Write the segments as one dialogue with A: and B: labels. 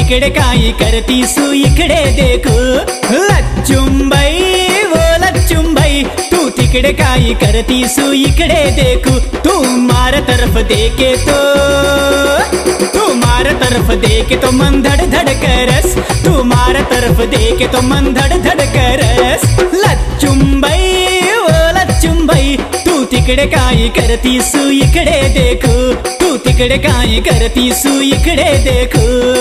A: तिकडे काही करतीसू इकडे देखू. लच्चुंबाई वो लच्चुंबाई तू तिकडे काही करतीसू इकडे देखू. तू मार तरफ देखे तो, तू मार तरफ देखे तो मन धड़ धड़ करस. तू मार तरफ देखे तो मन धड़ धड़ करस. लच्चुंबाई वो लच्चुंबाई तू तिकडे काही करतीसू इकडे देखू. तू तिकडे काही करतीसू इकडे देखू.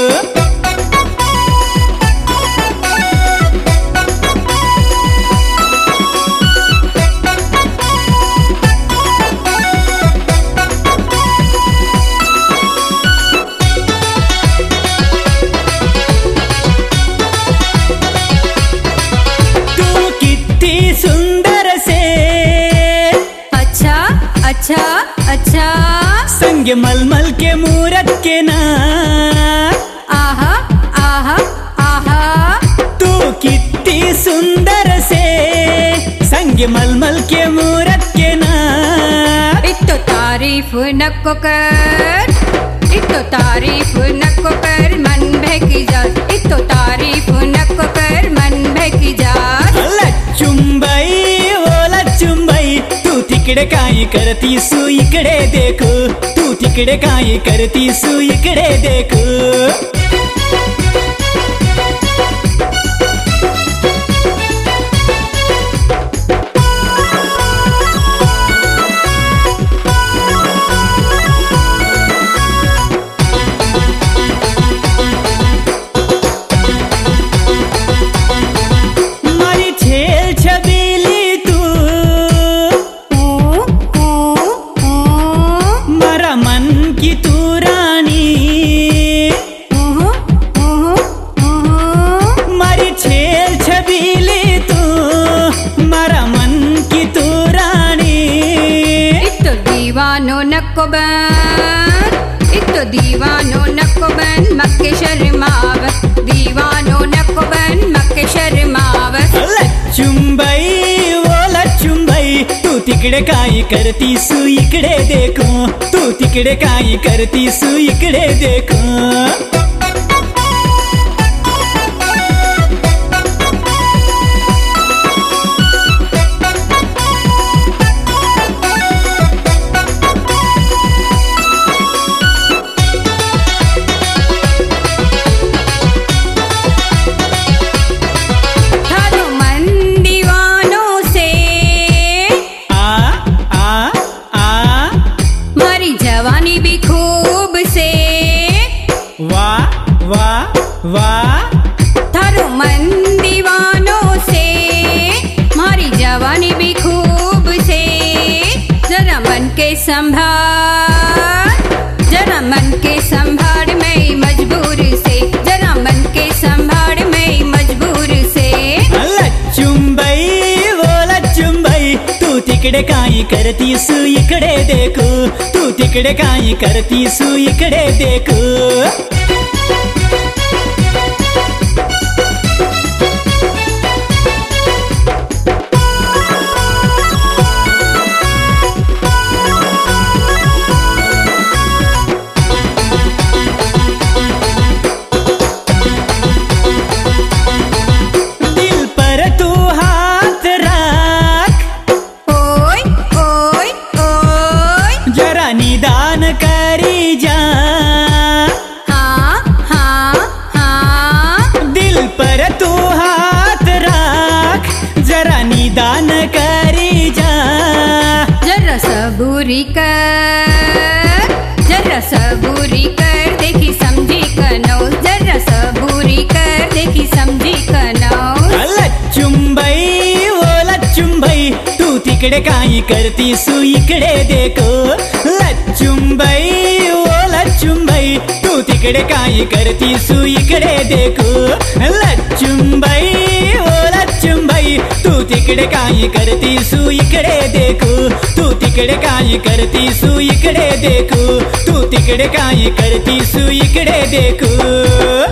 B: अच्छा अच्छा
A: संग मलमल के मूरत के ना.
B: आहा आहा आहा
A: तू कितनी सुंदर से संग मलमल के मूरत के ना.
B: इतो तारीफ नको कर, इतो तारीफ नको कर मन बहकी जा. इतो तारीफ नको कर मन बहकी जा.
A: लच्चुंबाई वो लच्चुंबाई तू तिकडे काही करतीसू इकडे देखू. तू तिकडे काही करतीसू इकडे देखू.
B: दीवानो नको बन, इतो दीवानो नको बन मक्के शर्मावत. दीवानो नको बन मक्के शर्मावत.
A: लच्चुंबाई वो लच्चुंबाई तू तिकडे काही करतीसू इकडे देखू. तू तिकडे काही करतीसू इकडे देखू.
B: जवानी भी खूब से.
A: वाह वाह वाह
B: थारो मन दीवानों से. मारी जवानी भी खूब से. जरा मन के संभाल, जरा मन के संभाल मैं मजबूर से. जरा मन के संभाल मैं मजबूर से.
A: लच्चुंबाई वो लच्चुंबाई तू तिकडे काही करतीसू इकडे देखू. तू तिकडे काही करतीसू इकडे देखू. दिल पर तू हाथ रख.
B: ओय ओय ओय
A: जरा निदान करी जा.
B: हाँ हाँ हाँ
A: दिल पर तू हाथ रख. जरा निदान करी जा.
B: जरा सबूरी कर, जरा सबूरी कर देखी समझी कनो. जरा सबूरी कर देखी समझी कनो.
A: लच्चुंबाई वो लच्चुंबाई तू तिकडे काही करतीसू इकडे देखू. लच्चुंबाई वो लच्चुंबाई तू तिकडे काही करतीसू इकडे देखू. लच्चुंबाई वो लच्चुंबाई तू तिकडे काही करतीसू इकडे देखू. तू तिकडे काही करतीसू इकडे देखू. तू तिकडे काही करतीसू इकडे देखू.